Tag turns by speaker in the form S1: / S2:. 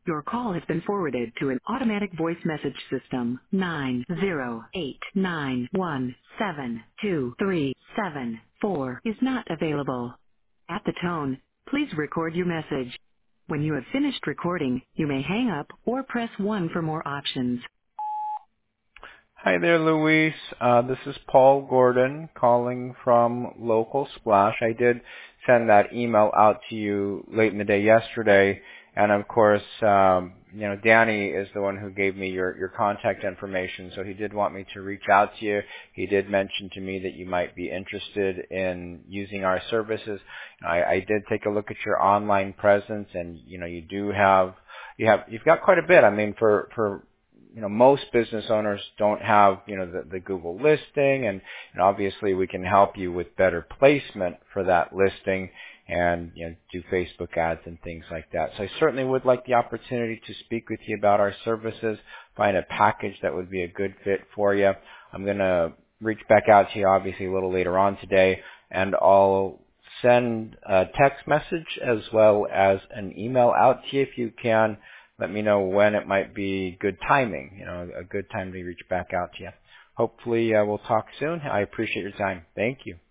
S1: Your call has been forwarded to an automatic voice message system. 908917237 is not available. At the tone, please record your message. When you have finished recording, you may hang up or press 1 for more options.
S2: Hi there, Luis. This is Paul Gordon calling from Local Splash. I did send that email out to you late in the day yesterday, and of course, Danny is the one who gave me your contact information, so he did want me to reach out to you. He did mention to me that you might be interested in using our services. I did take a look at your online presence, and you've got quite a bit. I mean, for most business owners don't have, the Google listing, and obviously we can help you with better placement for that listing and, do Facebook ads and things like that. So I certainly would like the opportunity to speak with you about our services, find a package that would be a good fit for you. I'm going to reach back out to you obviously a little later on today, and I'll send a text message as well as an email out to you if you can. Let me know when it might be good timing, a good time to reach back out to you. Hopefully we'll talk soon. I appreciate your time. Thank you.